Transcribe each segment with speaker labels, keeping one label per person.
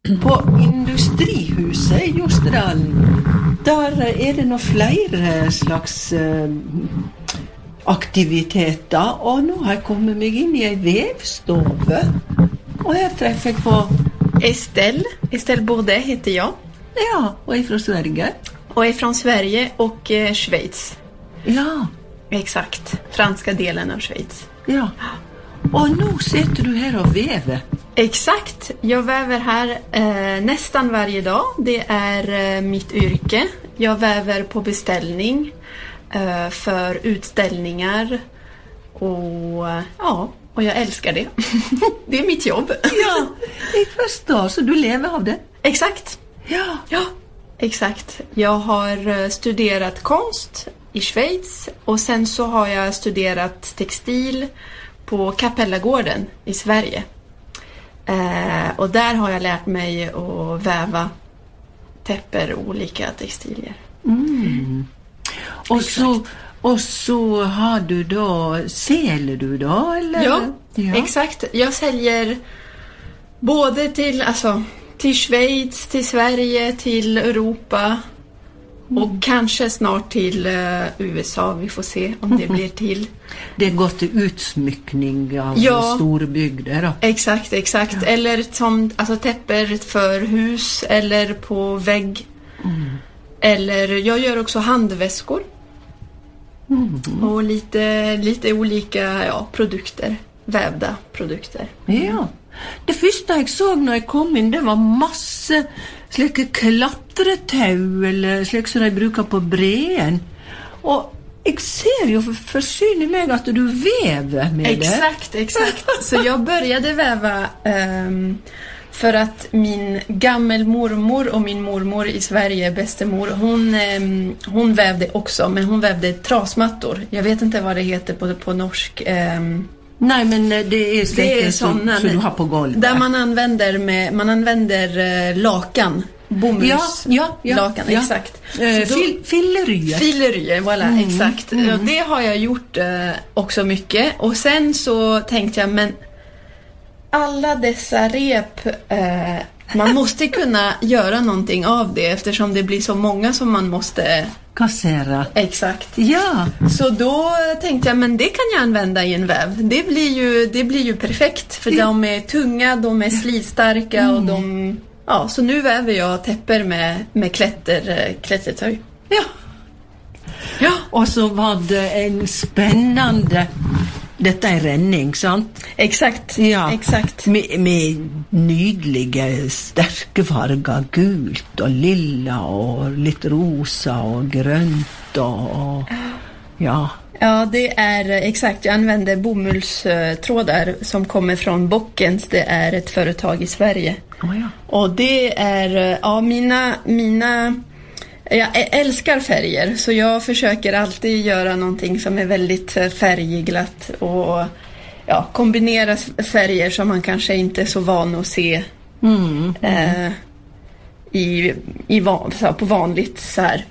Speaker 1: På Industrihuset i Jostedalen, där är det nog flera slags aktiviteter. Och nu har jag kommit mig in i en vävstove. Och här träffar jag på
Speaker 2: Estelle Bourdet heter jag.
Speaker 1: Ja, och är från Sverige.
Speaker 2: Och är från Sverige och Schweiz.
Speaker 1: Ja.
Speaker 2: Exakt, franska delen av Schweiz.
Speaker 1: Ja. Och nu sitter du här och väver.
Speaker 2: Exakt, jag väver här nästan varje dag. Det är mitt yrke. Jag väver på beställning för utställningar. Och jag älskar det. Det är mitt jobb.
Speaker 1: Ja, jag förstår. Så du lever av det?
Speaker 2: Exakt. Ja, exakt. Jag har studerat konst i Schweiz. Och sen så har jag studerat textil på Kapellagården i Sverige. Och där har jag lärt mig att väva täpper och olika textilier.
Speaker 1: Mm. Och så har du då, säljer du då? Eller?
Speaker 2: Ja, exakt. Jag säljer både till Schweiz, till Sverige, till Europa och kanske snart till USA. Vi får se om det blir till.
Speaker 1: Det går till utsmyckning av storbygder då.
Speaker 2: Exakt. Ja. Eller som täpper för hus eller på vägg. Eller jag gör också handväskor. Och lite olika produkter, vävda produkter.
Speaker 1: Ja. Det första jag såg när jag kom in, det var massor släcka klättretau eller släck som jag brukar på breen. Och jag ser ju för syn i mig att du väver med det.
Speaker 2: Exakt. Så jag började väva för att min gammelmormor och min mormor i Sverige, bästemor, hon vävde också, men hon vävde trasmattor. Jag vet inte vad det heter på norsk.
Speaker 1: Nej, men det är sådana så du har på golvet.
Speaker 2: Där man använder lakan. Bomullslakan, exakt. Fillerye, voilà, exakt. Och det har jag gjort också mycket. Och sen så tänkte jag, men alla dessa rep, man måste kunna göra någonting av det eftersom det blir så många som man måste
Speaker 1: kassera.
Speaker 2: Exakt.
Speaker 1: Ja.
Speaker 2: Så då tänkte jag, men det kan jag använda i en väv. Det blir ju perfekt för de är tunga, de är slitstarka och så nu väver jag täpper med klättertöj. Ja. Och så var det en spännande. Detta är ränning, sant?
Speaker 1: Exakt.
Speaker 2: Ja. Exakt.
Speaker 1: Med nydliga stärkefarga, gult och lilla och lite rosa och grönt och ja. Ja, det är exakt. Jag använder bomullstrådar som kommer från Bockens. Det är ett företag i Sverige. Och det är mina jag älskar färger, så jag försöker alltid göra någonting som är väldigt färgglatt och kombinera färger som man kanske inte är så van att se på vanligt så här.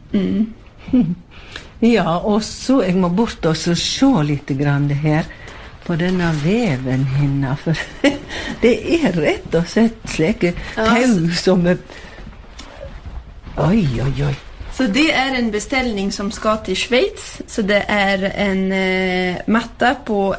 Speaker 1: Ja, och så jag må bort och så se lite grann det här på denna väven hinna, för det är rätt och sett släcker tau som är Oj.
Speaker 2: Så det är en beställning som ska till Schweiz. Så det är en matta på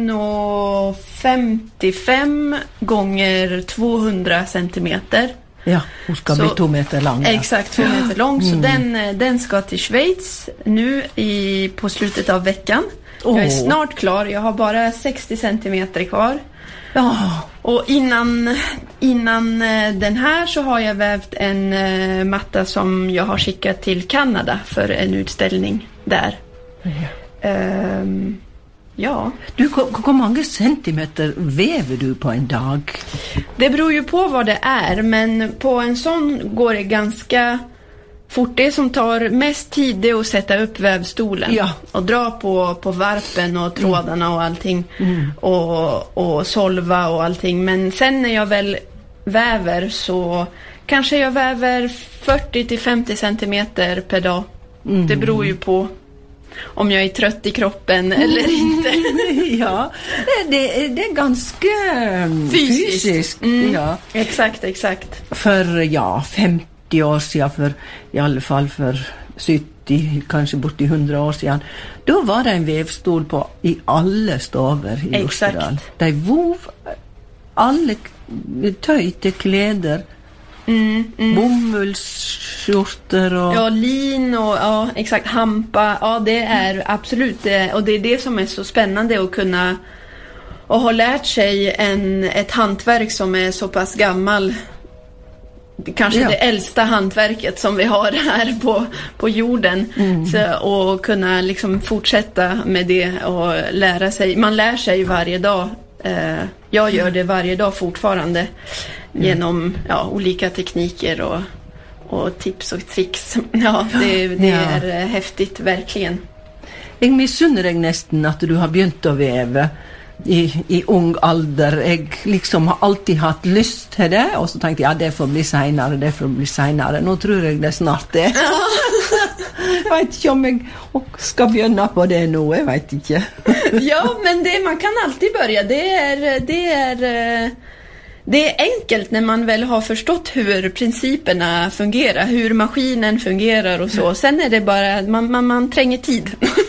Speaker 2: 1,55 gånger 200 centimeter.
Speaker 1: Ja, hon ska bli 2 meter lång.
Speaker 2: Exakt, 2 meter lång. Så den ska till Schweiz nu på slutet av veckan. Jag är snart klar. Jag har bara 60 centimeter kvar. Och innan den här så har jag vävt en matta som jag har skickat till Kanada för en utställning där.
Speaker 1: Du, hur många centimeter väver du på en dag?
Speaker 2: Det beror ju på vad det är, men på en sån går det ganska fort. Det som tar mest tid är att sätta upp vävstolen och dra på varpen och trådarna och allting och solva och allting. Men sen när jag väl väver så kanske jag väver 40-50 centimeter per dag. Det beror ju på. om jag är trött i kroppen eller inte.
Speaker 1: Ja, det är ganska fysiskt. Ja.
Speaker 2: Exakt.
Speaker 1: För 50 år sedan, i alla fall för 70, kanske bort i 100 år sedan, då var det en vävstol i alla staver i Ljusdal. De vov alla töjte kläder, bomullsskjortor och
Speaker 2: lin och exakt, hampa. Det är absolut det, och det är det som är så spännande att kunna och ha lärt sig ett hantverk som är så pass gammal. Kanske det äldsta hantverket som vi har här på jorden. Och kunna liksom fortsätta med det och lära sig. Man lär sig varje dag. Jag gör det varje dag fortfarande genom olika tekniker och tips och tricks. Det är häftigt, verkligen.
Speaker 1: Jag missunner dig nästan att du har begynt att väva i ung alder. Jag liksom har alltid haft lust till det, och så tänkte jag, det får bli senare. Nu tror jag det snart är. Jag vet inte om jag ska börja på det nu, jag vet inte.
Speaker 2: Ja, men man kan alltid börja. Det är enkelt när man väl har förstått hur principerna fungerar, hur maskinen fungerar och så. Sen är det bara, man tränger tid.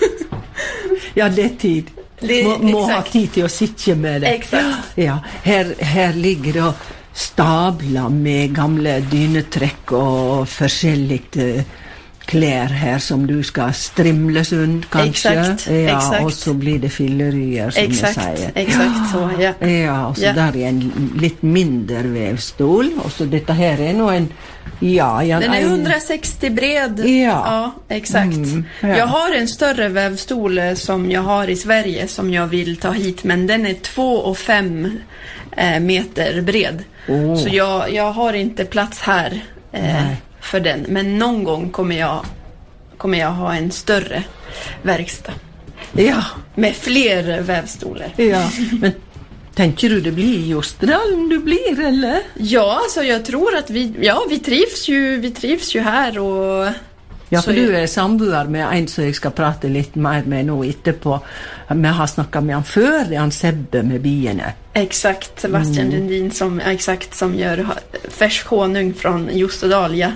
Speaker 1: Ja, det är tid. Må ha tid till att sitta med det.
Speaker 2: Exakt.
Speaker 1: Ja, här ligger det stablar med gamla dyneträck och försäljligt kläder här som du ska strimla sund kanske.
Speaker 2: Exakt.
Speaker 1: Och så blir det fyllerier som jag säger.
Speaker 2: Exakt så, ja.
Speaker 1: Ja, och så där är en lite mindre vävstol, och så detta här är nog en den är 160
Speaker 2: bred. Ja, exakt. Jag har en större vävstol som jag har i Sverige som jag vill ta hit, men den är 2,5 meter bred. Så jag har inte plats här för den, men någon gång kommer jag ha en större verkstad. Ja, med fler vävstolar.
Speaker 1: Ja, men tänker du det blir just det du blir, eller?
Speaker 2: Ja, alltså jag tror att vi trivs ju här och...
Speaker 1: Ja, för du är samboar med en som jag ska prata lite mer med nu etterpå. Men jag har snackat med han före han Sebbe med bierna.
Speaker 2: Exakt, Sebastian Lundin som gör färsk honung från Ljusdal, ja.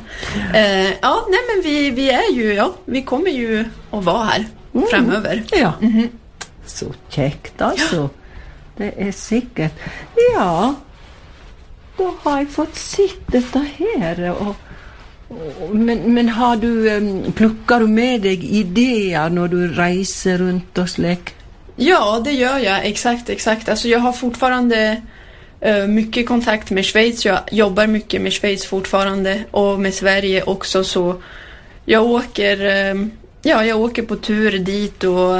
Speaker 2: Men vi är ju, vi kommer ju att vara här framöver.
Speaker 1: Ja, så käckt alltså. Ja. Det är säkert. Ja, då har jag fått sitta här men har pluckar du med dig idéer när du reser runt och släck?
Speaker 2: Ja, det gör jag. Exakt. Alltså jag har fortfarande mycket kontakt med Schweiz. Jag jobbar mycket med Schweiz fortfarande och med Sverige också, så jag åker på tur dit och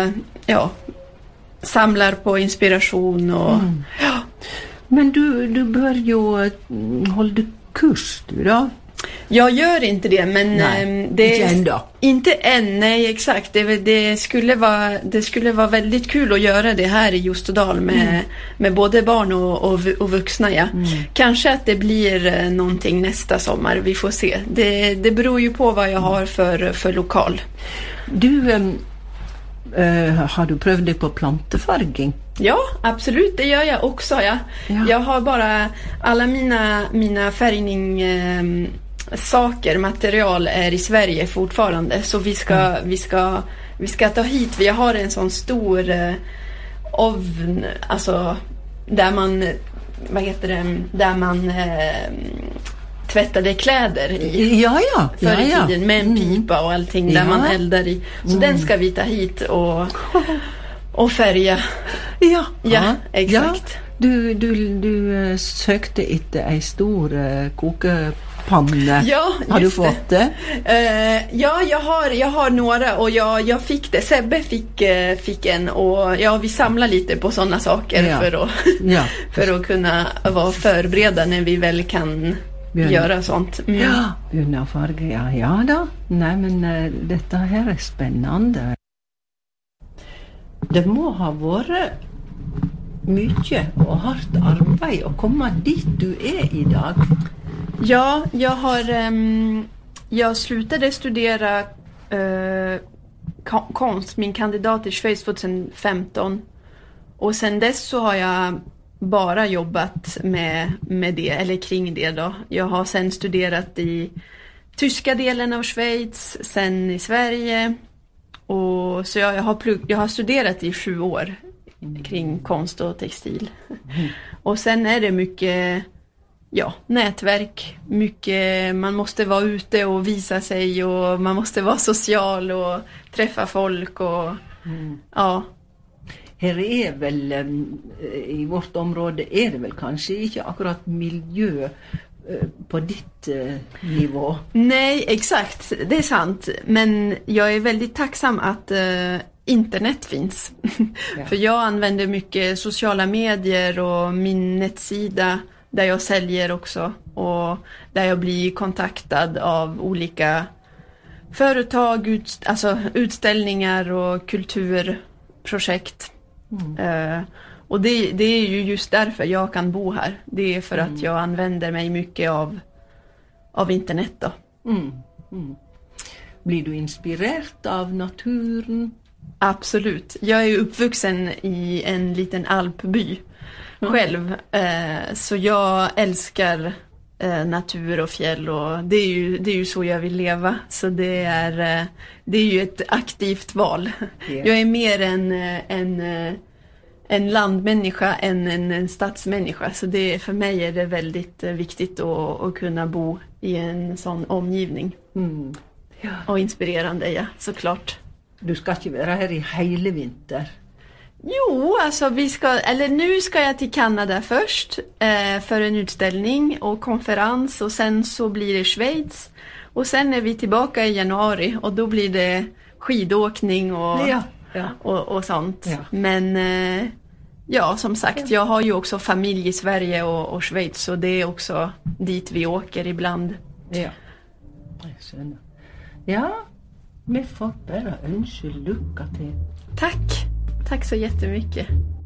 Speaker 2: samlar på inspiration och
Speaker 1: Men du bör ju hålla kurs du då?
Speaker 2: Jag gör inte det, men det är inte än. Nej, exakt. Det skulle vara väldigt kul att göra det här i Ljusdal med både barn och vuxna. Ja. Kanske att det blir någonting nästa sommar. Vi får se. Det beror ju på vad jag har för lokal.
Speaker 1: Du, har du prövat det på plantefärgning?
Speaker 2: Ja, absolut. Det gör jag också. Ja. Jag har bara alla mina färgning material är i Sverige fortfarande, så vi ska ta hit. Vi har en sån stor ovn, alltså där man där man tvättade kläder i förr i tiden med en pipa och allting där man eldar i. Så den ska vi ta hit och färga. Ja, exakt.
Speaker 1: Du sökte inte en stor kokepanna.
Speaker 2: Ja,
Speaker 1: har du fått det?
Speaker 2: Jag har några och jag fick det. Sebbe fick en, och vi samlar lite på sådana saker för att kunna vara förberedda när vi väl kan göra sånt.
Speaker 1: Ja, björna färger. Ja då. Nej, men detta här är spännande. Det må ha varit mycket och hårt arbete att komma dit du är idag.
Speaker 2: Ja, jag slutade studera konst, min kandidat i Schweiz 2015. Och sen dess så har jag bara jobbat med det, eller kring det då. Jag har sen studerat i tyska delen av Schweiz, sen i Sverige. Och så jag har studerat i 7 år kring konst och textil. Och sen är det mycket nätverk, mycket, man måste vara ute och visa sig och man måste vara social och träffa folk och
Speaker 1: Här är väl i vårt område är det väl kanske inte akkurat miljö på ditt nivå.
Speaker 2: Nej, exakt, det är sant, men jag är väldigt tacksam att internet finns. Ja. För jag använder mycket sociala medier och min nettsida där jag säljer också och där jag blir kontaktad av olika företag, utställningar och kulturprojekt. Och det är ju just därför jag kan bo här. Det är för att jag använder mig mycket av internet då.
Speaker 1: Blir du inspirerad av naturen?
Speaker 2: Absolut. Jag är uppvuxen i en liten alpby själv. Så jag älskar natur och fjäll och det är ju så jag vill leva. Så det är ju ett aktivt val. Yeah. Jag är mer en landmänniska än en stadsmänniska. Så för mig är det väldigt viktigt att kunna bo i en sån omgivning. Ja. Och inspirerande, ja, såklart.
Speaker 1: Du ska inte vara här i hela vinter.
Speaker 2: Jo, alltså nu ska jag till Kanada först för en utställning och konferens och sen så blir det Schweiz och sen är vi tillbaka i januari och då blir det skidåkning och sånt. Ja. Men som sagt, jag har ju också familj i Sverige och Schweiz så det är också dit vi åker ibland.
Speaker 1: Ja, vi får bara önska lycka till.
Speaker 2: Tack så jättemycket.